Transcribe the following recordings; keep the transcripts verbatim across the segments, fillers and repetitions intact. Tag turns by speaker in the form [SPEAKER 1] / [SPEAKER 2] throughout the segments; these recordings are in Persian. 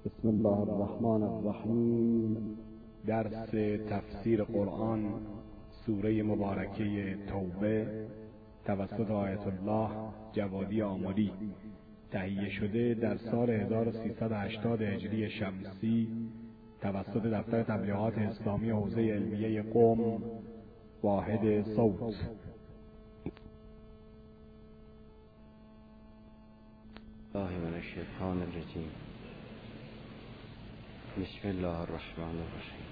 [SPEAKER 1] بسم الله الرحمن الرحیم.
[SPEAKER 2] درس تفسیر قرآن سوره مبارکه توبه توسط آیت الله جوادی آملی، تهیه شده در سال هزار و سیصد و هشتاد هجری شمسی توسط دفتر تبلیغات اسلامی حوزه علمیه قم، واحد صوت.
[SPEAKER 3] الله من الشیطان الرجیم. بسم الله الرحمن الرحیم.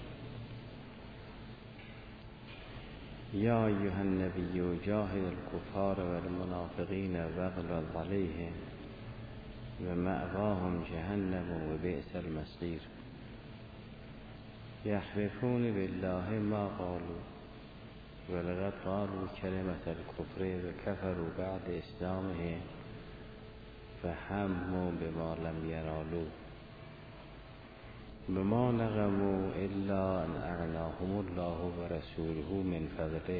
[SPEAKER 3] یا ایها النبی جاهد الکفار والمنافقین واغلظ علیهم و مأواهم جهنم و بئس المصیر. یحلفون بالله ما قالوا ولقد قالوا کلمة الکفر و کفروا بعد اسلامهم فهموا بما لم ينالوا بما نقموا الا ان اغناهم الله ورسوله من فضله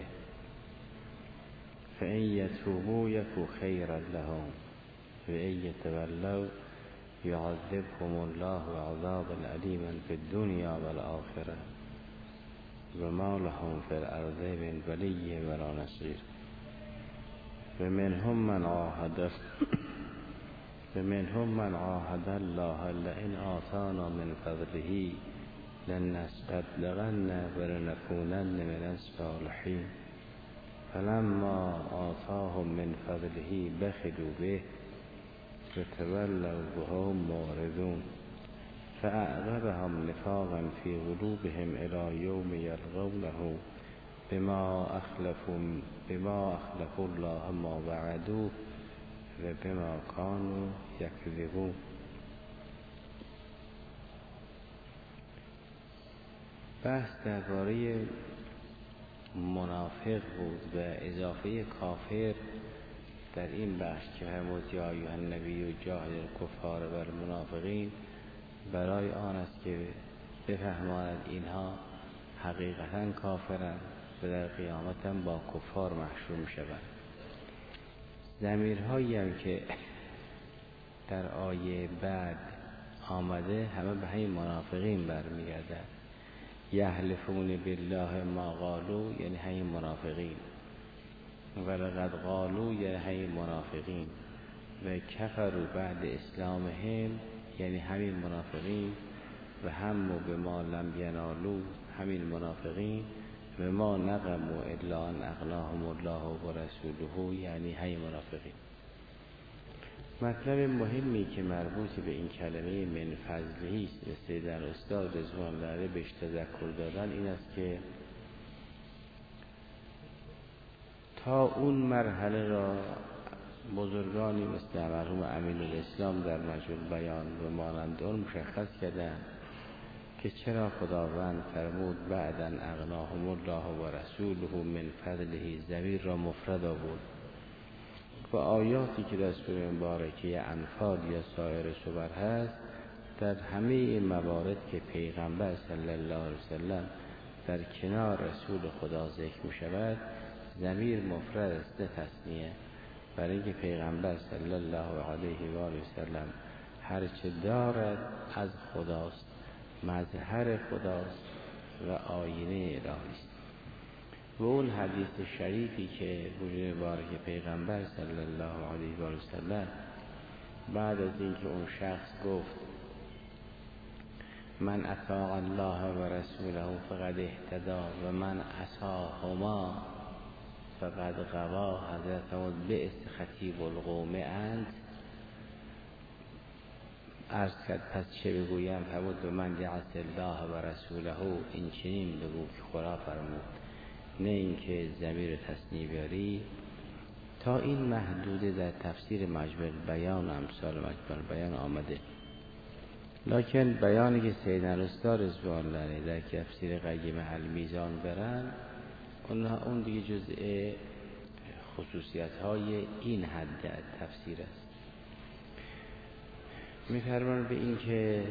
[SPEAKER 3] فان يتوبوا يك خيرا لهم وان يتولوا يعذبهم الله عذابا أليما في الدنيا والآخرة وما لهم في الأرض من ولي ولا نصير. ومنهم من عاهد ومنهم من عاهد الله لئن آتانا من فضله لنصدقن ولنكونن من الصالحين فلما آتاهم من فضله بخلوا به وتولوا وهم معرضون فأعقبهم نفاقا في قلوبهم إلى يوم يلقونه بما أخلفوا بما أخلفوا الله ما وعدوه و بما كانوا یکذبون. بحث درباره منافق بود و اضافه کافر در این بحث که فرمود یا ایها النبی جاهد الکفار و المنافقین، برای آن است که بفهماند اینها حقیقتا کافرند و در قیامت هم با کفار محشور میشوند. ضمیرهایی هم که در آیه بعد آمده همه به همین منافقین برمیگردد. یحلفون بالله ما قالوا یعنی همین منافقین، ولقد قالوا یعنی همین منافقین، و کفروا بعد اسلامهم یعنی همین منافقین، و هم به ما لم ینالوا همین منافقین، و ما نقموا الا ان اغناهم الله و رسوله یعنی همین منافقین. مطلب مهمی که مربوط به این کلمه من فضلهی است مثل در استاد رضوان الله بهش تذکر دادن این است که تا اون مرحله را بزرگانی مثل مرحوم امین الاسلام در مجموع بیان و مانند آن مشخص کردند که چرا خداوند فرمود بعداً اغناهم الله و رسوله من فضله، ضمیر را مفرد آورد و آیاتی که در سوره مبارکه انفال یا سایر سور هست در همه این موارد که پیغمبر صلی الله علیه وسلم در کنار رسول خدا ذکر می شود ضمیر مفرد است نه تثنیه، برای اینکه پیغمبر صلی الله علیه و آله وسلم هرچه دارد از خداست، مظهر خداست و آینه الهی است. و اون حدیث شریفی که وجود مبارک پیغمبر صلی الله علیه و آله وسلم بعد از اینکه اون شخص گفت من اطاع الله و رسوله فقد اهتدی و من عصاهما فقد غوا، حضرت فرمود بئس خطیب القوم انت. عرض کرد پس چه بگویم؟ فرمود به من یعص الله و رسوله، این چنین بگو که خدا فرمود، نه اینکه ضمیر تثنیه بیاری. تا این محدوده در تفسیر مجمع بیان امثال مجمع بیان آمده، لکن بیانی که سید الاستاد رضوان الله در تفسیر قیم المیزان برن اونها اون دیگه جزء خصوصیت های این حد تفسیر است. می‌فرمایند به این که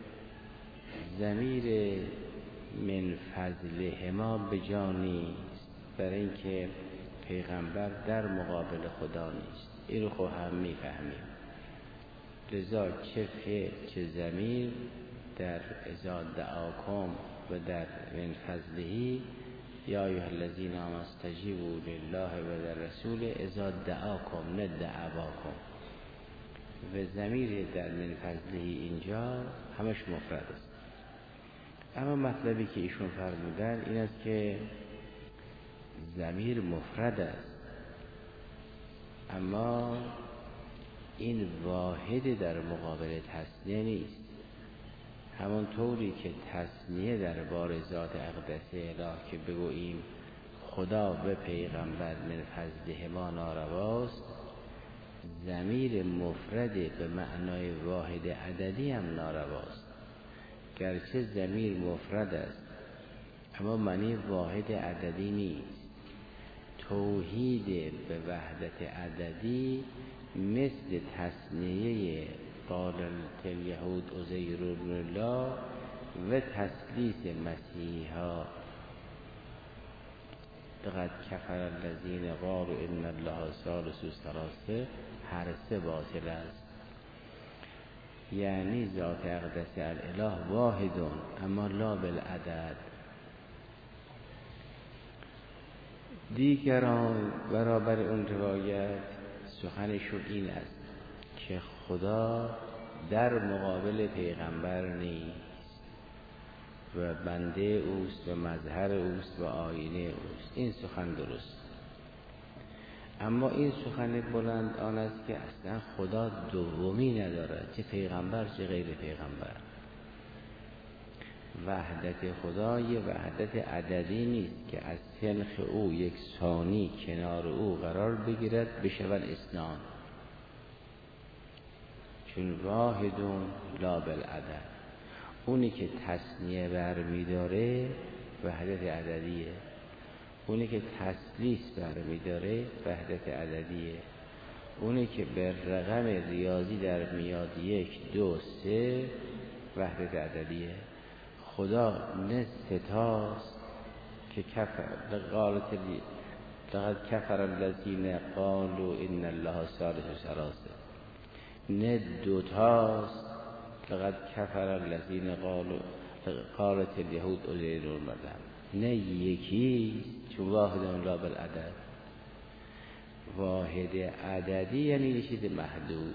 [SPEAKER 3] ضمیر من فضله ما به جا نیست، برای اینکه پیغمبر در مقابل خدا نیست. این رو خب هم می‌فهمیم. لذا چه فعل چه ضمیر در اذا دعاکم و در من فضله یا ایها الذین آمنوا استجیبوا لله و در رسول اذا دعاکم نه دعواکم، و ضمیر در من فضله اینجا همش مفرد است. اما مطلبی که ایشون فرمودن این است که ضمیر مفرد است، اما این واحد در مقابل تثنیه نیست. همون طوری که تثنیه در بار ذات اقدس اله که بگوییم خدا و پیغمبر من فضله ما نارواست، ضمیر مفرد به معنای واحد عددی هم نارواست. گرچه ضمیر مفرد است اما معنی واحد عددی نیست. توحید به وحدت عددی مثل تثنیه قال الیهود عزیر ابن الله و تثلیث مسیحا لقد کفر الذین قالوا ان الله ثالث ثلاثه، هر سه باطل است. یعنی ذات اقدس الاله واحد اما لا بالعدد. دیگران برابر اون روایت سخنشون این است که خدا در مقابل پیغمبر نیست و بنده اوست و مظهر اوست و آینه اوست. این سخن درست، اما این سخن بلند آن است که اصلا خدا دومی ندارد، چه پیغمبر چه غیر پیغمبر. وحدت خدا یه وحدت عددی نیست که از سنخ او یک ثانی کنار او قرار بگیرد بشود اثنان، چون واحدون لا بالعدد. اونی که تثنیه برمی داره وحدت عددیه، اونی که تثلیث برمی داره وحدت عددیه، اونی که به رقم ریاضی در میاد یک دو سه وحدت عددیه. خدا نه ستاست که کفر قالت لقد کفر الذین قالوا ان الله ثالث ثلاثه، نه دوتاست لقد کفر الذین قالوا قالت الیهود عزیر ابن الله، نه یکی چون واحد لا بالعدد. واحد عددی یعنی یه چیز محدود.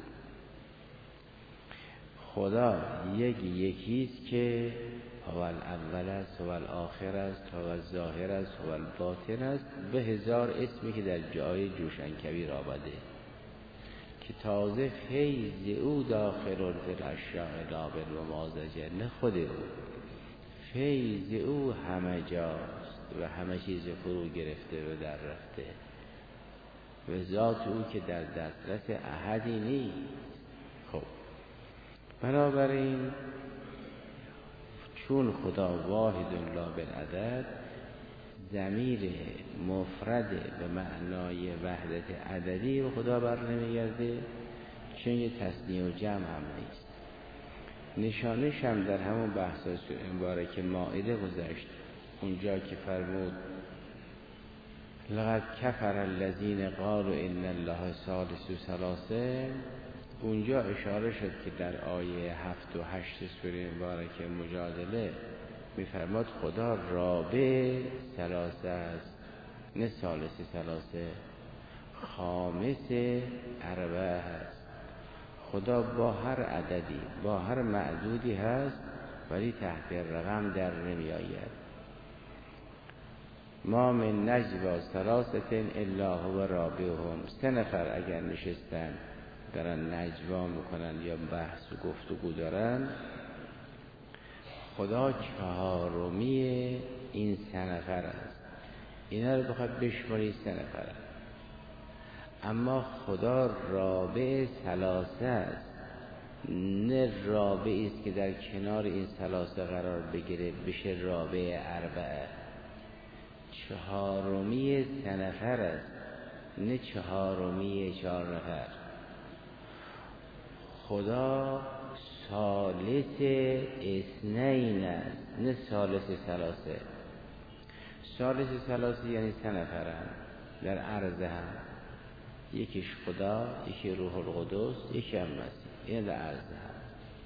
[SPEAKER 3] خدا یک یکیست که هو الاول است، هو الاخر است، هو الظاهر است، هو الباطن است، به هزار اسمی که در جای جوشنکبیر آمده که تازه فیض او داخل فی الاشیاء لا بالممازجه، نه خود او، فیض او همه جاست و همه چیز فرو گرفته و در رفته و ذات او که در دسترس احدی نیست. خب بنابراین چون خدا واحد لا بالعدد، ضمیر مفرد به معنای وحدت عددی رو خدا بر نمیگرده، چون یه تثنیه و جمع هم نیست. نشانش هم در همون بحث مبارک مائده گذشت، اونجا که فرمود لقد کفر الذین قالوا ان الله ثالث ثلاثه، اونجا اشاره شد که در آیه هفت و هشت سوره مبارکه مجادله میفرماد خدا رابع ثلاثه است، نه ثالث ثلاثه، خامس اربعه هست. خدا با هر عددی با هر معدودی هست ولی تحت رقم در نمی آید. ما من نجوا ثلاثه الا هو رابعهم، سه نفر اگر نشستن دارن نجوا میکنن یا بحث و گفتگو دارن، خدا چهارمی این سه نفر است. اینا رو بخواد بشماری سه نفر است. اما خدا رابع ثلاثه است، نه رابعی است که در کنار این ثلاثه قرار بگیره بشه رابع اربعه. چهارمی سه نفر است، نه چهارمی چهار نفر. خدا ثالث اثنین است، نه ثالث ثلاثه. ثالث ثلاثه یعنی سه نفر هم در عرض هم، یکیش خدا، یکی روح القدس، یکی هم مسیح. این در عرض هست.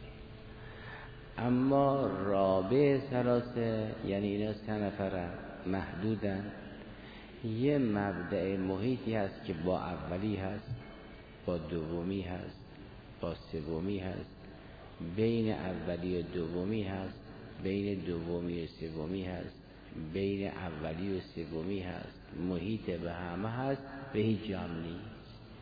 [SPEAKER 3] اما رابع ثلاثه یعنی اینا سه نفرن محدودن، یه مبدأ محیطی هست که با اولی هست، با دومی هست، با سومی هست، بین اولی و دومی هست، بین دومی و سومی هست، بین اولی و سومی هست، محیط به همه هست، به هیچ جام نیست.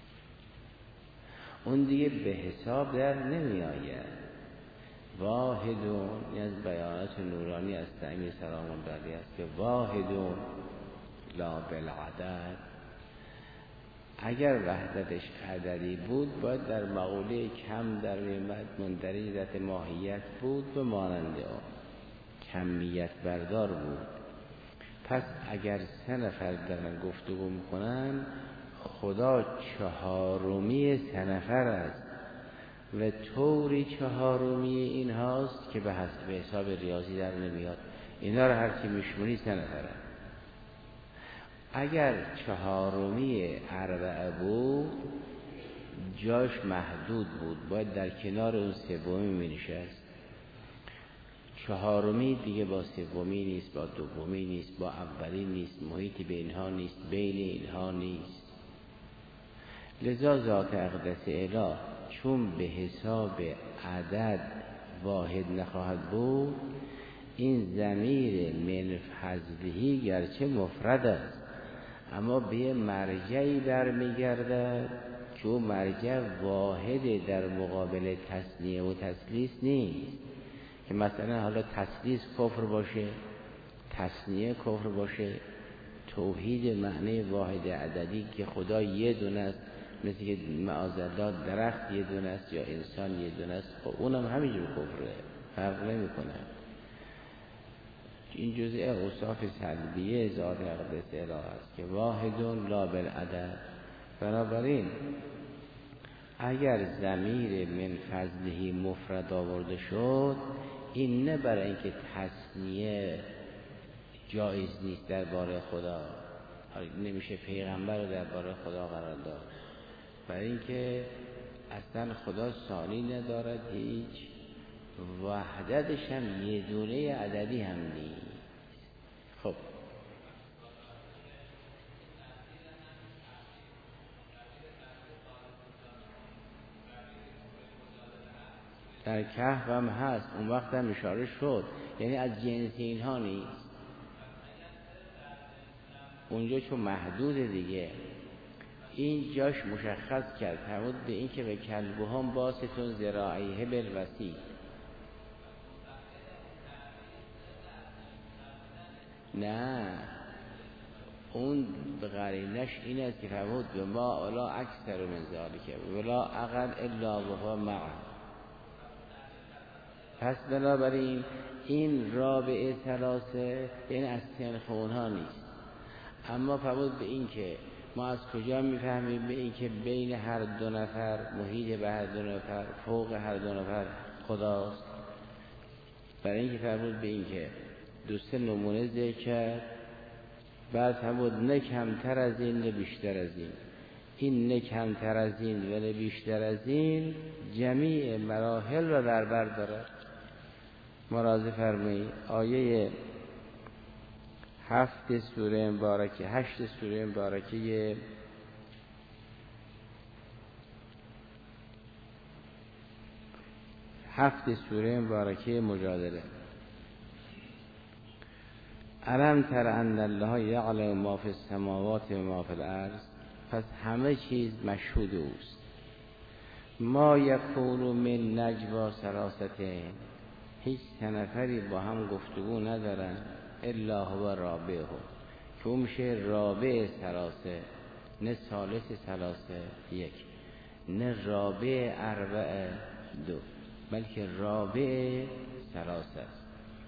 [SPEAKER 3] اون دیگه به حساب در نمی آید. واحدون از بیانات نورانی از امیر سلام الله علیه است که واحدون لا بالعدد. اگر وحدتش عددی بود باید در مقوله کم در میمد مندرج ذات ماهیت بود و مانند آن کمیت بردار بود. پس اگر سه نفر دارن گفتگو میکنن خدا چهارمی سه نفر است و طوری چهارمی این هاست که به حسب حساب ریاضی در نمیاد. اینا رو هرچی میشمونی سه نفره. اگر چهارمی اربعه بود جاش محدود بود، باید در کنار اون سومی می نشست. چهارمی دیگه با سومی نیست، با دومی نیست، با اولی نیست، محیطی به اینها نیست، بین اینها نیست. لذا ذات اقدس اله چون به حساب عدد واحد نخواهد بود، این ضمیر من فضله گرچه مفرد است اما به مرجعی برمیگردد که او مرجع واحد در مقابل تثنیه و تثلیث نیست. که مثلا حالا تثلیث کفر باشه، تثنیه کفر باشه، توحید معنی واحد عددی که خدا یه دونه است، مثل که معاذالله درخت یه دونه است یا انسان یه دونه است، خب اونم همینجور کفره، فرق نمیکنه. این جزء اوصاف سلبیه ذات اقدس اله است که واحدون لا بالعدد. بنابراین اگر ضمیر من فضله مفرد آورده شد، این نه برای اینکه تثنیه جایز نیست درباره خدا، نمیشه پیغمبر رو درباره خدا قرار داد، برای اینکه اصلا خدا ثانی ندارد، هیچ وحدتش هم یه دونه عددی هم نیست. خب در کهف هم هست، اون وقت هم اشاره شد، یعنی از جنس اینها نیست. اونجا چون محدود دیگه، این جاش مشخص کرد فرمود به این که به کلبهم باستون ذراعیه بالوسیط. نه اون به قرینش این است که فرمود به ما الا اکثر من ذالک ولا اقل الا وهو معه. پس بنابراین این رابعه ثلاثه یعنی از تنخ اونها نیست. اما فرمود به این که ما از کجا میفهمیم به این که بین هر دو نفر، محیط به هر دو نفر، فوق هر دو نفر خداست؟ برای اینکه فرمود به این که دو سه نمونه ذکر کرد، بعد فرمود نه کمتر از این نه بیشتر از این. این نه کمتر از این و نه بیشتر از این جمیع مراحل را در بر دارد. مراجعه فرمایید آیه هفت سوره مبارکه، هشت سوره مبارکه هفت سوره مبارکه مجادله. الم تر ان الله یعلم ما فی السماوات و ما فی الارض. پس همه چیز مشهود اوست. ما یکون من نجوا ثلاثه، هیچ نفری با هم گفتگو ندارن الا هو رابعه، که اون میشه رابع ثلاثه، نه ثالث ثلاثه یک، نه رابع اربعه دو، بلکه رابع ثلاثه است.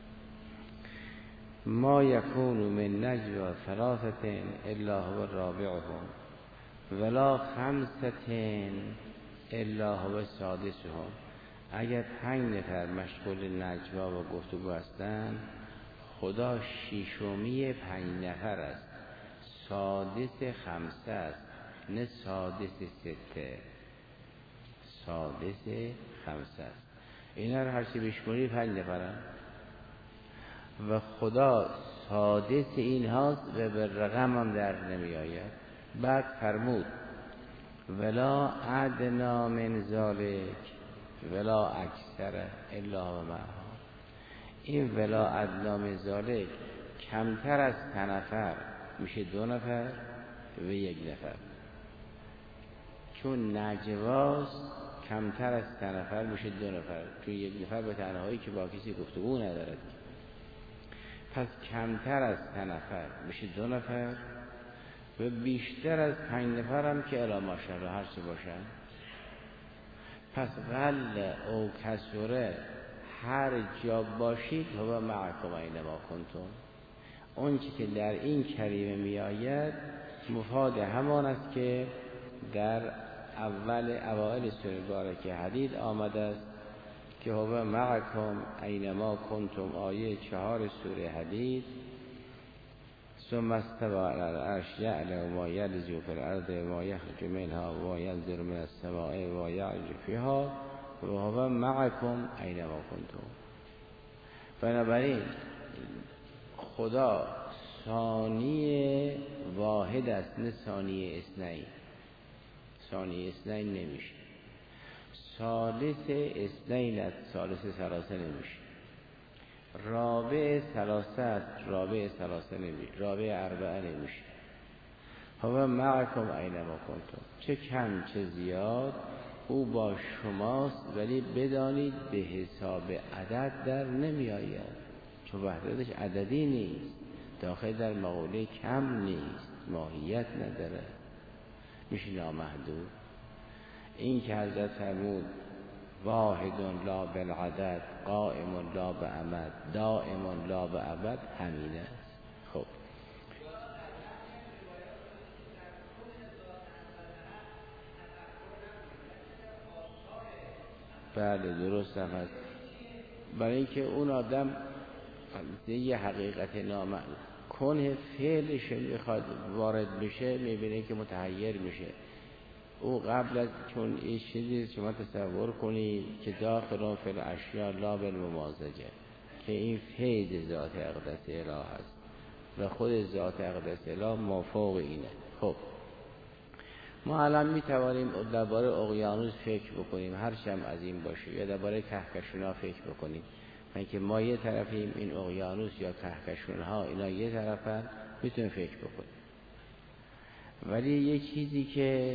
[SPEAKER 3] ما یکون من نجوا ثلاثه الا هو رابعهم ولا خمسه الا هو سادسهم. اگر پنج نفر مشغول نجوا و گفتگو هستند، خدا شیشمی پنج نفر است، سادس خمسه است، نه سادس سته. سادس خمسه است. اینا رو هرچی بشمونی پنج نفرن و خدا سادس این هاست و به رقم هم در نمی آید. بعد فرمود ولا ادنا من ذالک ولا اکثر الا و معها. این ولا ادنا من ذالک کمتر از سه نفر میشه دو نفر و یک نفر، چون نجواست کمتر از سه نفر میشه دو نفر، چون یک نفر به تنهایی که با کسی گفتگو ندارد. پس کمتر از سه نفر میشه دو نفر و بیشتر از پنج نفر هم که الا ماشاءالله هر چه باشن. پس قل او کسره هر جا باشید هو معکم اینما کنتم. اون چی که در این کریمه می آید مفاد همان است که در اول اوائل سوره بارکه حدید آمده است که هو معکم اینما کنتم، آیه چهار سوره حدید. ثم استوى على العرش يعلم ما يلج في الارض وما يخرج منها وما ينزل من السماء وما يعرج فيها وهو معكم اینما کنتم. بنابراین خدا ثانی واحد است نه ثانی اثنین. ثانی اثنین نمیشه، ثالث اثنین است، ثالث ثلاثه نمیشه، رابع ثلاثه است، رابع ثلاثه نمیشه، رابع اربعه نمیشه. هو معکم اینما کنتم. چه کم چه زیاد او با شماست، ولی بدانید به حساب عدد در نمی آید، چون وحدتش عددی نیست، داخل در مقوله کم نیست، ماهیت نداره، میشه نامحدود. این که حضرت فرمود واحد لا بالعدد قائم لا بعمد دائم لا بعبد همین است. خب بله درست هم هست، برای اینکه اون آدم یه حقیقت نامعلوم کنه فعلش میخواد وارد بشه، میبینه که متحیر میشه. او قبل از چون این چیزی شما تصور کنید که داخل فی الاشیاء لا بالممازجه، که این فیض ذات اقدس اله هست و خود ذات اقدس اله مافوق اینه. خب ما الان میتوانیم درباره اقیانوس فکر بکنیم، هرچند از این باشه، یا درباره کهکشان‌ها فکر بکنیم. من که ما یه طرفیم، این اقیانوس یا کهکشان‌ها اینا یه طرفن، میتونیم فکر بکنیم. ولی یه چیزی که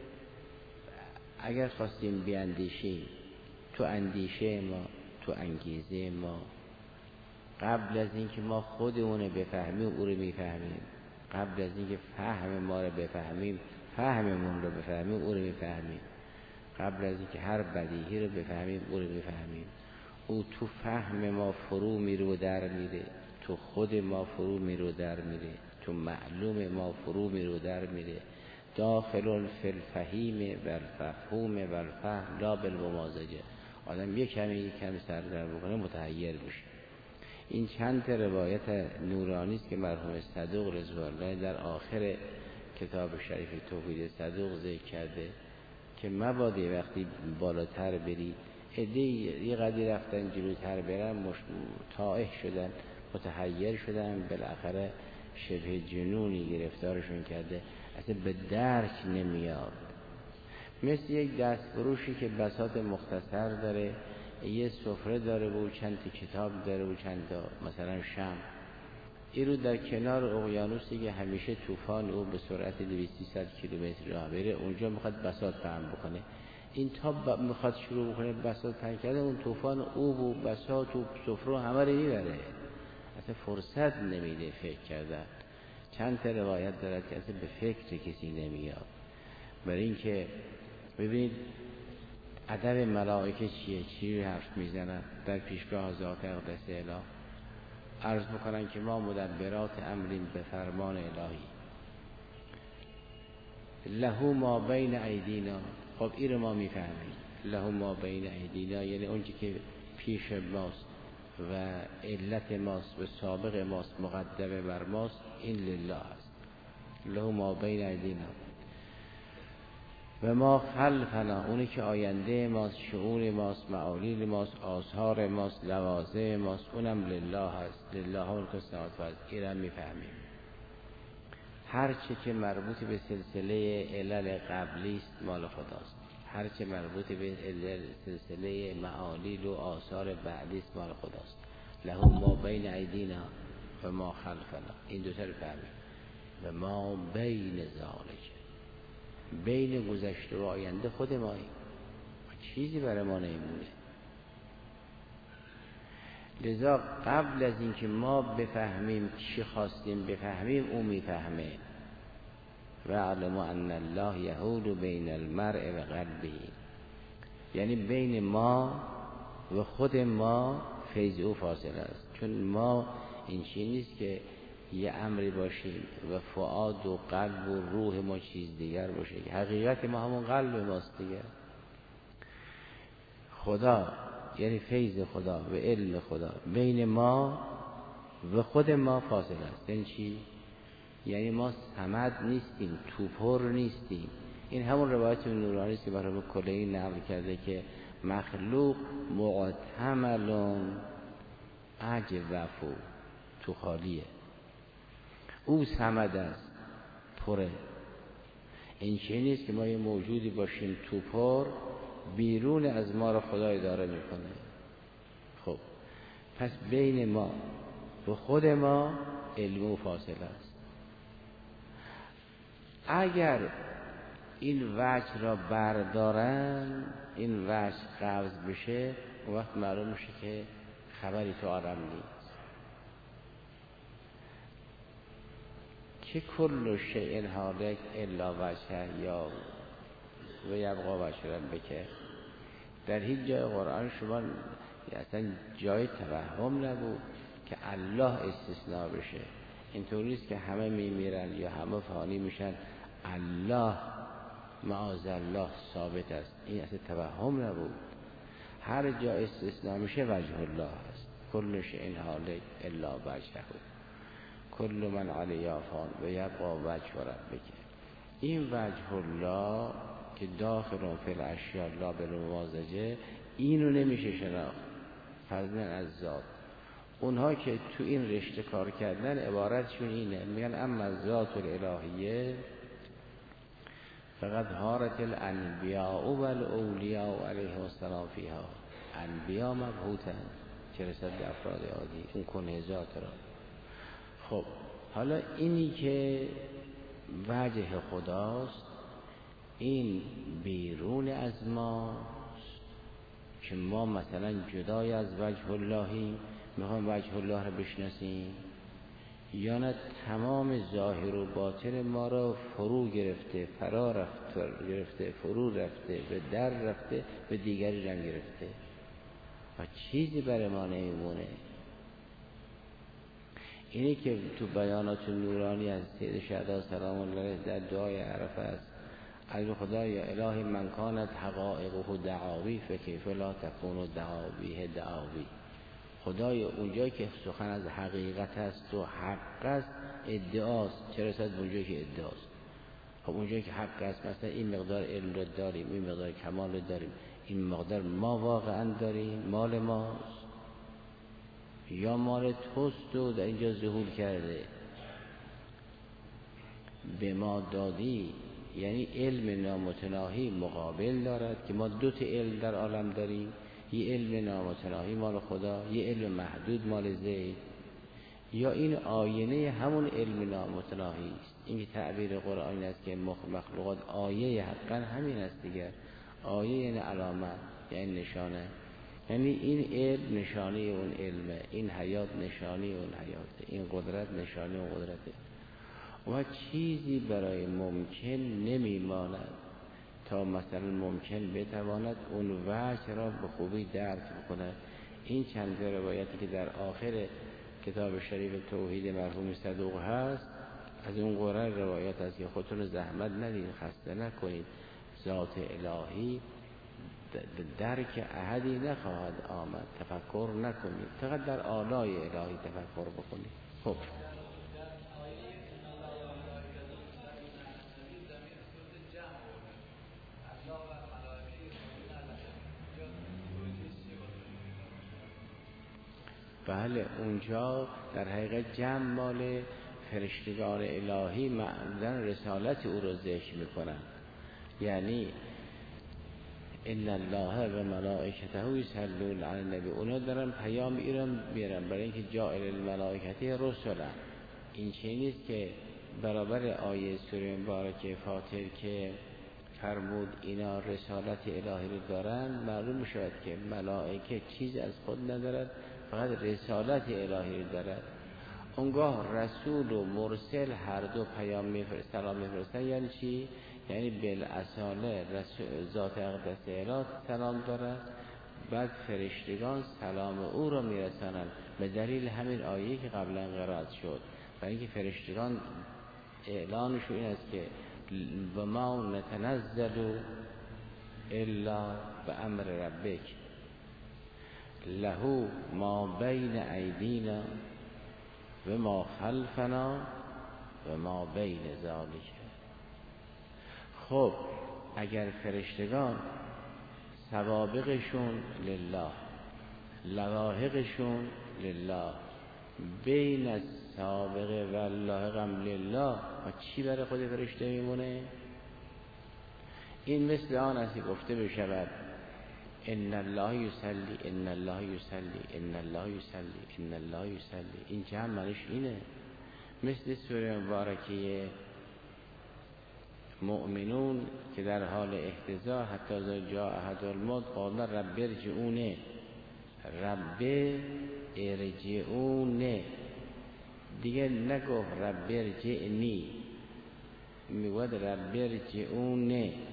[SPEAKER 3] اگر خواستیم بیاندیشیم تو اندیشه ما، تو انگیزه ما، قبل از اینکه ما خودمون بفهمیم او رو میفهمیم، قبل از اینکه فهم ما رو بفهمیم فهممون رو بفهمیم او رو میفهمیم، قبل از اینکه هر بدیهی رو بفهمیم او رو میفهمیم. او تو فهم ما فرو میره و در میره، تو خود ما فرو میره و در میره، تو معلوم ما فرو میره و در میره. داخل فی الفهیم و الفهوم و الفهم لا بالممازجه. آدم یک کمی یک کمی سر در بکنه متحیر میشه. این چند تا روایت نورانی است که مرحوم صدوق رضوان الله در آخر کتاب شریف توحید صدوق ذکر کرده که مبادا وقتی بالاتر برید، عده یه قدری رفتن جلوتر برن، طائح شدن، متحیر شدن، بالاخره شبه جنونی گرفتارشون کرده، اصلا به درک نمیاد. مثل یک دستفروشی که بساط مختصر داره، یه سفره داره و چند تا کتاب داره و چند تا مثلا شمع، این رو در کنار اقیانوسی که همیشه طوفان او به سرعت دویست سیصد کیلومتر راه بره، اونجا میخواد بساط پهن بکنه. این تا میخواد شروع بکنه بساط پهن کرده، اون طوفان او و بساط و سفره همه رو میبره، اصلا فرصت نمیده فکر کردن. چند تا روایت دارد که اصلا به فکر کسی نمیاد. برای اینکه ببینید ادب ملائکه چیه، چی حرف میزنن در پیشگاه ذات اقدس اله، عرض بکنن که ما مدبرات امرین به فرمان الهی، له ما بین ایدینا. خب این رو ما میفهمیم، له ما بین ایدینا یعنی اون که پیش ماست و علت ماست و سابق ماست، مقدمه بر ماست، این لله است. له ما بین ایدینا و ما خلفنا، اونی که آینده ماست، شؤون ماست، معالیل ماست، آثار ماست، لوازم ماست، اونم لله هست. لله ملک السماوات و الارض. اینم میفهمیم. هر چه که مربوط به سلسله علل قبلی است مال خداست، هر چه مربوط به سلسله معالیل و آثار بعدی است مال خداست. له ما بین ایدینا و ما خلفنا. این دو تا رو فهمیم. و ما بین ذالک، بین گذشته و آینده خود ماییم، چیزی برای ما نمیمونه. لذا قبل از اینکه ما بفهمیم چی خواستیم بفهمیم، او میفهمه. و علم ان الله یحول بین المرء و قلبه، یعنی بین ما و خود ما فیض او فاصله است. چون ما این چیز نیست که یه امری باشیم و فؤاد و قلب و روح ما چیز دیگر باشه. حقیقت ما همون قلب ماست دیگه. خدا یعنی فیض خدا و علم خدا بین ما و خود ما فاصله است. یعنی چی؟ یعنی ما صمد نیستیم، توپر نیستیم. این همون روایت نورانی است که برای کلهی نقل کرده که مخلوق معتمل اجوفو، تو خالیه. او صمد است، پره. این چیزی نیست که ما یه موجودی باشیم توپر، بیرون از ما رو خدا اداره میکنه. خب پس بین ما و خود ما علم و فاصله است. اگر این وجه را بردارن، این وجه قبض بشه، اون وقت معلوم میشه که خبری تو عالم نیست. که کل شیء هالک الا وجهه یا و یبقی وجه ربک. در هیچ جای قرآن شما اصلا جای توهم نبود که الله استثناء بشه. اینطوری است که همه میمیرن یا همه فانی میشن، الله معاذ الله ثابت است. این اصلا توهم نبود. هر جا استثناء میشه وجه الله است. کل شیء هالک الا وجهه کل من علیها فان و یبقی وجه ربک. این وجه الله که داخل فی الاشیاء لا بالممازجه، اینو نمیشه شناخت فضلا از ذات. اونها که تو این رشته کار کردن عبارتشون اینه، میگن اما ذات الالهیه فقط هارت الانبیاء و الاولیاء علیهم السلام فیها. انبیاء مبهوتن چه رسد به افراد عادی، اون کنه ذات را. خب حالا اینی که وجه خداست، این بیرون از ماست که ما مثلا جدای از وجه اللهیم، میخوایم وجه الله رو بشناسیم، یا نه تمام ظاهر و باطن ما رو فرو گرفته، فرا رفته گرفته، فرو رفته، به در رفته، به دیگری رنگ گرفته و چیزی برای ما نمیمونه. اینی که تو بیانات نورانی از سید شهدا سلام الله علیه در دعای عرفه است، از خدا یا الهی من کانت حقائقه دعاوی فکیف لا تکون دعاویه دعاوی. خدای اونجایی که سخن از حقیقت است و حق است ادعاست، چرا رسد به اونجایی که ادعاست؟ خب اونجایی که حق است، مثلا این مقدار علم رو داریم، این مقدار کمال رو داریم، این مقدار ما واقعا داریم، مال ماست یا مال توست و در اینجا ظهور کرده به ما دادی. یعنی علم نامتناهی مقابل دارد که ما دو تا علم در عالم داریم، یه علم نامتناهی مال خدا، یه علم محدود مال زید، یا این آینه همون علم نامتناهی است. این که تعبیر قرآنی است که مخلوقات آیه حقا همین است دیگر. آیه یعنی علامت، یعنی نشانه، یعنی این علم نشانه اون علمه، این حیات نشانه اون حیاته، این قدرت نشانه اون قدرته. و چیزی برای ممکن نمیماند تا مثلا ممکن بتواند اون وجه را به خوبی درک بکنه. این چند روایتی که در آخر کتاب شریف توحید مرحوم صدوق هست، از اون قرآن روایت است که خودتون زحمت ندید، خسته نکنید، ذات الهی درک احدی نخواهد آمد، تفکر نکنید، فقط در آلای الهی تفکر بکنید. خب بله اونجا در حقیقت جمع مال فرشتگان الهی معمولا رسالت او رو ذکر میکنن. یعنی ان الله و ملائکته یصلون علی النبی، اونا دارن پیام ایران میارن برای اینکه جاعل الملائکته رسلا. این چیزی نیست که برابر آیه سوره مبارکه فاطر که فرمود اینا رسالت الهی رو دارن، معلوم میشود که ملائکه چیز از خود ندارد، فقط رسالت الهی رو دارد. اونگاه رسول و مرسل هر دو پیام میفرستن، سلام میفرستن. یعنی چی؟ یعنی بالاصاله ذات اقدس الهی سلام دارد، بعد فرشتگان سلام او را میرسانند به دلیل همین آیه که قبلا قرائت شد. برای اینکه فرشتگان اعلانشون این است که و ما نتنزل الا بامر ربک له ما بین ایدینا و ما خلفنا و ما بین ذالک. خب اگر فرشتگان سوابقشون لله، لواحقشون لله، بین از سابقه و لاحقم لله، و چی برای خود فرشته میمونه؟ این مثل آن است که گفته بشود ان الله یصلی ان الله یصلی ان الله یصلی ان الله یصلی. این جمع معنیش اینه. مثل سوره مبارکه مؤمنون که در حال احتضار حتی اذا جاء احد الموت قال رب ارجعون، رب ارجعون دیگه نگفت رب ارجعنی، میگوید رب ارجعون،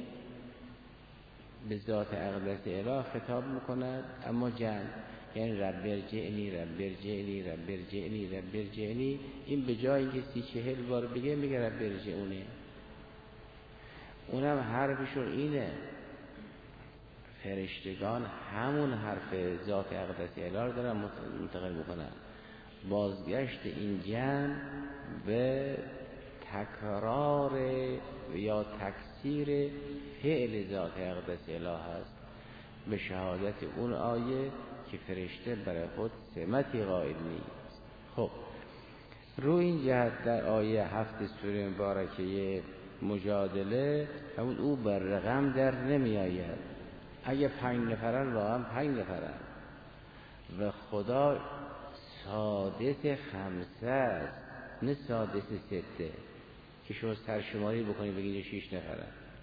[SPEAKER 3] به ذات اقدس اله خطاب میکند اما جمع. یعنی رب ارجعنی رب ارجعنی رب ارجعنی رب ارجعنی. این به جای اینکه سی چهل بار بگه میگه رب ارجعونه. اونم حرفشون اینه، فرشتگان همون حرف ذات اقدس اله رو دارن منتقل میکنن. بازگشت این جمع به تکرار یا تکثیر فعل ذات اقدس اله هست، به شهادت اون آیه که فرشته برای خود سمتی قائل نیست. خب رو این جهت در آیه هفت سوره مبارکه مجادله همون او بر رقم در نمی آید. اگه پنج نفرن واقعا پنج نفرن و خدا سادس خمسه است، نه سادس سته که شما سرشماری بکنید بگید شیش نفرن.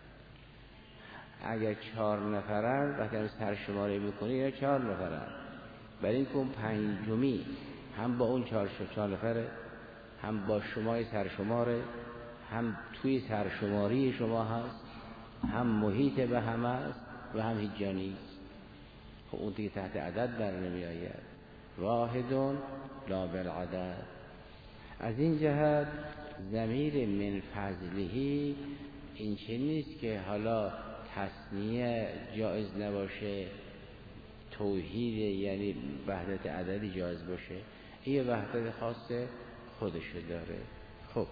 [SPEAKER 3] اگر چهار نفرن وقتی هم سرشماری بکنید یا چهار نفرن، برای این که اون پنجمی هم با اون چهار چهار نفره، هم با شمای سرشماره، هم توی سرشماری شما هست، هم محیط به هم است و هم هیچ جا نیست. خب اون دیگه تحت عدد در نمی آید. واحدون لا بالعدد. از این جهت ضمیر من فضلهی این چه نیست که حالا تثنیه جایز نباشه، توحید یعنی وحدت عددی جایز باشه، این وحدت خاص خودشو داره. خب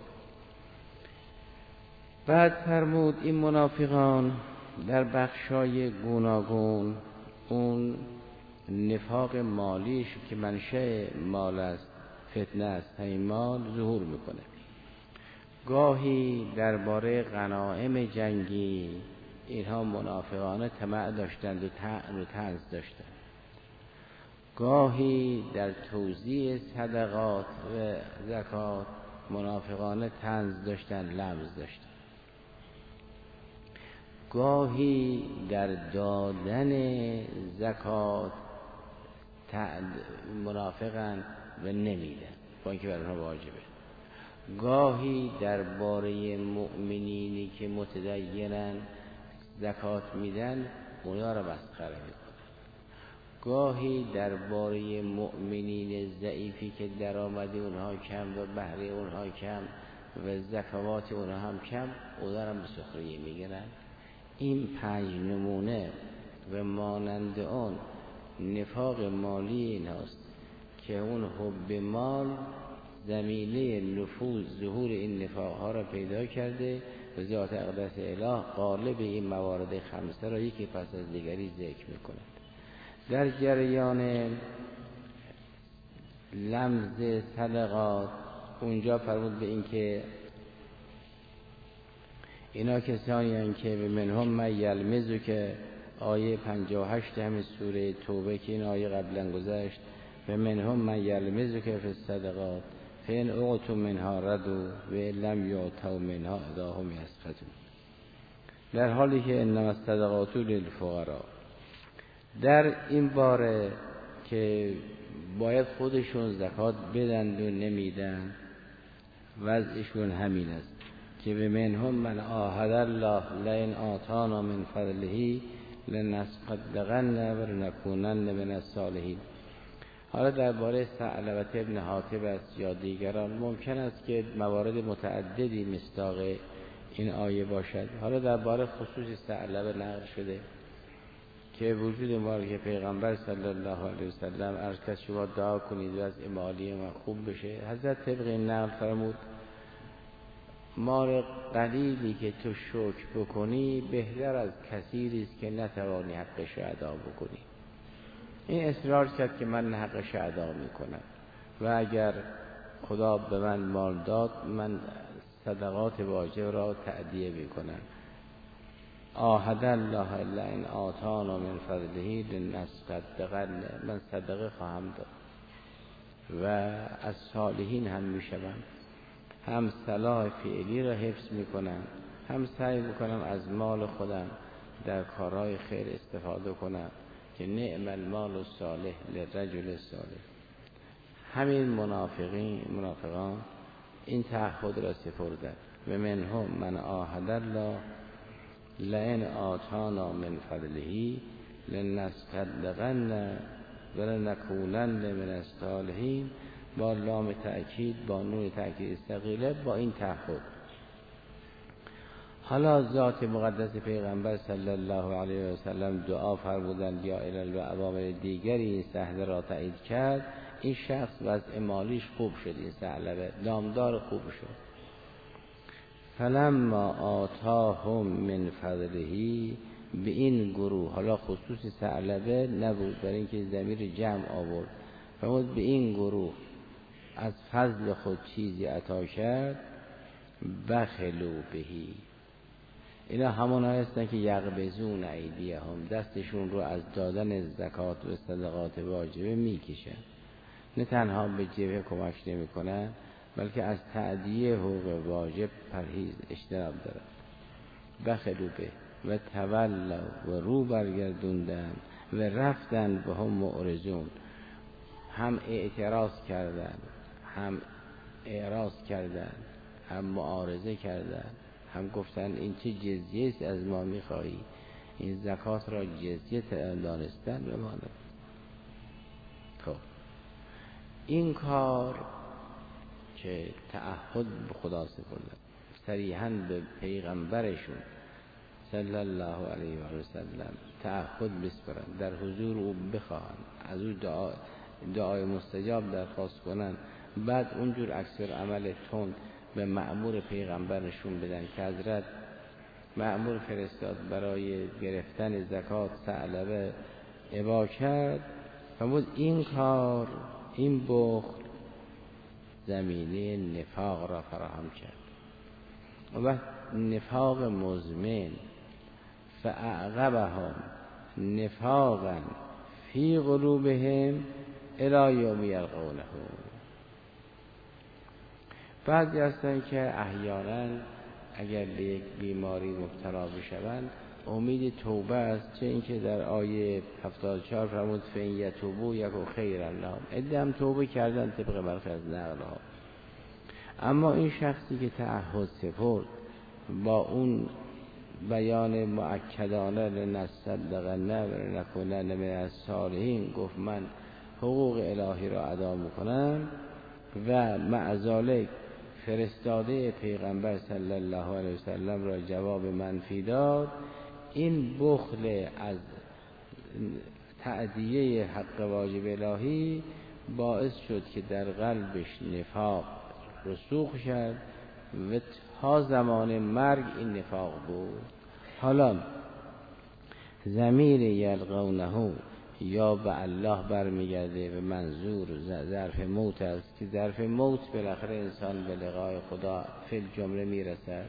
[SPEAKER 3] بعد فرمود این منافقان در بخشای گوناگون اون نفاق مالیش که منشأ مال است، فتنه است، همین مال ظهور میکنه. گاهی درباره غنایم جنگی اینها منافقانه طمع داشتند و طعن و طنز داشتند. گاهی در توزیع صدقات و زکات منافقانه طنز داشتند، لمز داشتند. گاهی در دادن زکات منافقن و نمیدن با اینکه بر اونها واجبه. گاهی درباره مؤمنینی که متدینن زکات میدن اونا را مسخره میکنن. گاهی درباره مؤمنین ضعیفی که درآمد اونها کم و بهره اونها کم و زکوات اونها هم کم، اونا را به سخریه میگیرن. این پنج نمونه و مانند اون نفاق مالی این هست که اون حب مال زمینه نفوذ ظهور این نفاق ها را پیدا کرده و ذات اقدس اله غالب این موارد خمسه را یکی پس از دیگری ذکر میکند. در جریان لمز صدقات اونجا فرمود به این که اینا کسانی هستند که به منهم من یلمزو که آیه پنجاه و هشت همین سوره توبه که این آیه قبلا گذشت، به منهم من یلمزو که فی الصدقات فین اعطوا منها ردوا و لم یعطوا منها اذا هم یسخطون. در حالی که انما الصدقات للفقراء، در این باره که باید خودشون زکات بدن و نمیدن وضعشون همین است که به منهم من عاهد الله لئن آتانا من فضله لنصدقن و لنکونن من الصالحین. حالا درباره ثعلبة ابن حاطب است یا دیگران ممکن است که موارد متعددی مصداق این آیه باشد. حالا درباره خصوص ثعلبه نقل شده که وجود مبارک پیغمبر صلی الله علیه وسلم عرض کرد شما دعا کنید و از مالی ما خوب بشه. حضرت طبق این نقل فرمود مال قلیلی که تو شکر بکنی بهتر از کثیری است که نتوانی حقش ادا بکنی. این اصرار کرد که من حقش ادا میکنم و اگر خدا به من مال داد من صدقات واجب را تأدیه میکنم. عاهد الله لئن آتانا من فضله لنصدقن، من صدقه خواهم داد و از صالحین هم میشوم. هم صلاح فعلی را حفظ میکنم، هم سعی میکنم از مال خودم در کارهای خیر استفاده کنم که نعم المال الصالح للرجل صالح. همین منافقین منافقان این تعهد را سپردند و منهم من عاهد الله لئن آتانا من فضله لنصدقن و لنکونن من الصالحین، با لام تأکید با نون تأکید ثقیله با این تعهد. حالا ذات مقدس پیغمبر صلی الله علیه و سلم دعا فرمودند یا الی و عوامل دیگری سهل را تایید کرد. این شخص وضع مالیش خوب شد، این ثعلبه دامدار خوب شد. فلما آتاهم من فضله، به این گروه، حالا خصوص ثعلبه نبود برای اینکه ضمیر جمع آورد، فرمود به این گروه از فضل خود چیزی عطا کرد بخلوا بهی. اینا همون هستن که یغبزون ایدیهم، دستشون رو از دادن زکات و صدقات واجبه میکشن، نه تنها به جبهه کمک نمیکنن بلکه از تأدیه حقوق واجب پرهیز اجتناب دارن. بخلوا به و تولوا و رو برگردوندن و رفتن به هم معرضون، هم اعتراض کردن هم اعراض کردن هم معارضه کردن، هم گفتن این چه جزیه است از ما میخواهی، این زکات را جزیه دانستن به ما. خب این کار که تعهد به خدا سپردن، صریحاً به پیغمبرشون صلی الله علیه و سلم تعهد بسپرن، در حضور او بخواهن، از او دعا دعای مستجاب درخواست کنن، بعد اونجور عکس عمل تون به مأمور پیغمبرشون بدن که حضرت مأمور فرستاد برای گرفتن زکات ثعلبه ابا کرد. فرمود این کار، این بخل زمینه نفاق را فراهم کرد و نفاق مزمن، فاعقبهم نفاقا فی قلوبهم الی یوم یلقونه. بعضی هستن که احیانا اگر به یک بیماری مبتلا بشوند امید توبه است، چه اینکه در آیه هفتاد و چهار فرمود فین یتوبوا یکو خیرا لهم، عده هم توبه کردن طبق برخی از نقل‌ها. اما این شخصی که تعهد سپرد با اون بیان مؤکدانه لنصدقن و لنکونن من الصالحین، گفت من حقوق الهی را ادا میکنم و مع ذلک فرستاده پیغمبر صلی الله علیه وسلم را جواب منفی داد. این بخل از تأدیه حق واجب الهی باعث شد که در قلبش نفاق رسوخ شد و تا زمان مرگ این نفاق بود. حالا ضمیر یلقونه یا به الله برمیگرده و منظور ظرف موت است که ظرف موت بالاخره انسان به لقای خدا فی الجمله میرسد،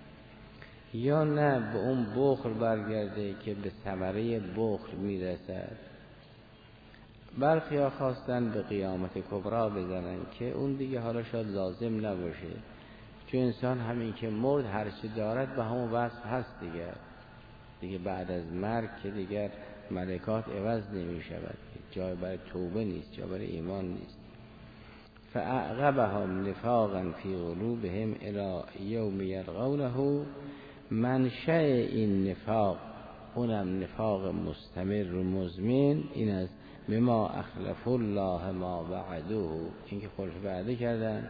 [SPEAKER 3] یا نه به اون بخل برگرده که به ثمره بخل میرسد. برخی ها خواستن به قیامت کبرا بزنن که اون دیگه حالا شاید لازم نباشه، چون انسان همین که مرد هر چی دارد به همون وصف هست دیگر دیگه بعد از مرگ که دیگر ملکات عوض نمی شود، جای برای توبه نیست، جای برای ایمان نیست. فاعقبهم نفاقا فی قلوبهم الی یوم یلقونه. منشأ این نفاق، اونم نفاق مستمر و مزمن، این است بما اخلف الله ما وعدوه، این که خلف وعده کردن،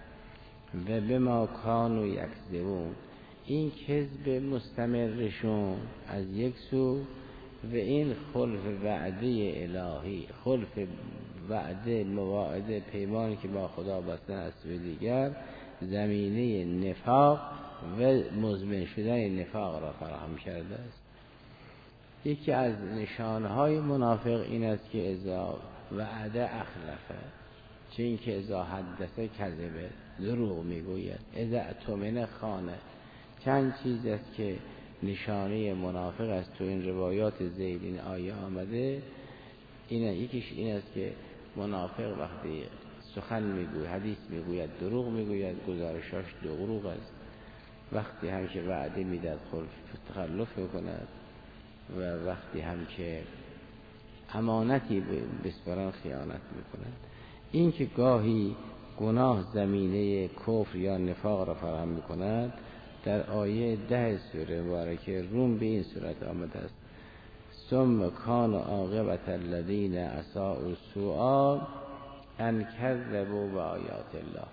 [SPEAKER 3] و بما کانوا یکذبون، این کذب مستمرشون از یک سو، و این خلف وعده الهی، خلف وعده مواعده پیمانی که با خدا بستن از سوی دیگر، زمینه نفاق و مزمن شدن نفاق را فراهم کرده است. یکی از نشانهای منافق این است که اذا وعده اخلفه، چه این که اذا حدثه کذبه، دروغ میگوید، اذا اؤتمن خانه. چند چیز است که نشانه منافق است تو این روایات زید این آیه آمده. این یکیش این است که منافق وقتی سخن میگوید، حدیث میگوید، دروغ میگوید، گزارشاش دروغ است. وقتی هم که وعده میدهد خلف تخلف میکند، و وقتی هم که امانتی بسپارن خیانت میکند. این که گاهی گناه زمینه کفر یا نفاق را فراهم میکند، در آیه ده سوره مبارکه روم به این صورت آمده است: ثم کان عاقبت الذین اساءوا السوء ان کذبوا بآیات الله.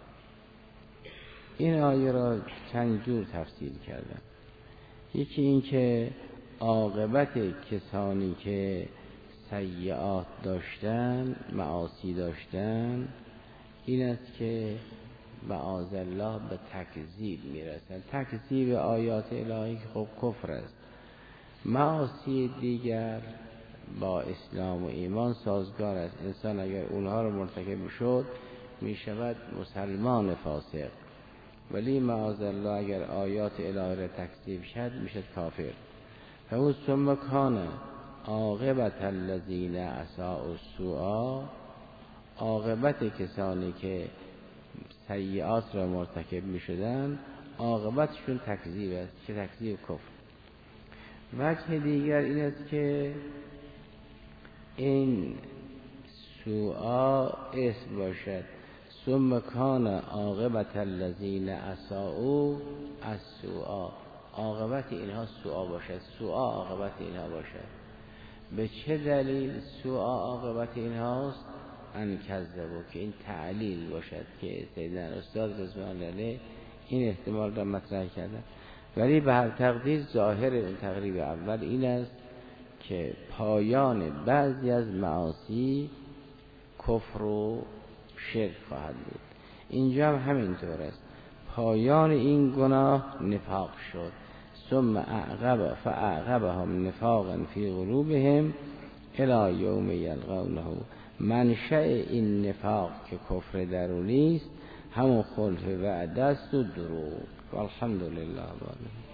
[SPEAKER 3] این آیه را چند جور تفسیر کردن. یکی این که عاقبت کسانی که سیئات داشتن، معاصی داشتن، این است که معاذالله به تکذیب میرسن. تکذیب آیات الهی که خب کفر است. معاصی دیگر با اسلام و ایمان سازگار است. انسان اگر اونها رو مرتکب شد میشود مسلمان فاسق، ولی معاذالله اگر آیات الهی را تکذیب شد میشد کافر. فهو ثم کان عاقبت الذین اساءوا السوء، عاقبت کسانی که سیئات را مرتکب می شدن، عاقبتشون تکذیب است که تکذیب کفر. وجه دیگر این است که این سوء اسم باشد، ثم کان عاقبت الذین اساءوا السوء، عاقبت اینها سوء باشد، سوء عاقبت اینها باشد. به چه دلیل سوء عاقبت اینهاست؟ ان کذبوا، که این تعلیل باشد که سیدنا استاد رضوان الله علیه این احتمال را مطرح کردن. ولی به هر تقدیر ظاهر اون تقریب اول این است که پایان بعضی از معاصی کفر و شرک خواهد بود. اینجا هم همینطور است، پایان این گناه نفاق شد. ثم اعقب فاعقبهم نفاقا فی قلوبهم الی یوم یلقونه. منشأ این نفاق که کفر درونی است، همون خلف وعده است و دروغ. والحمدلله.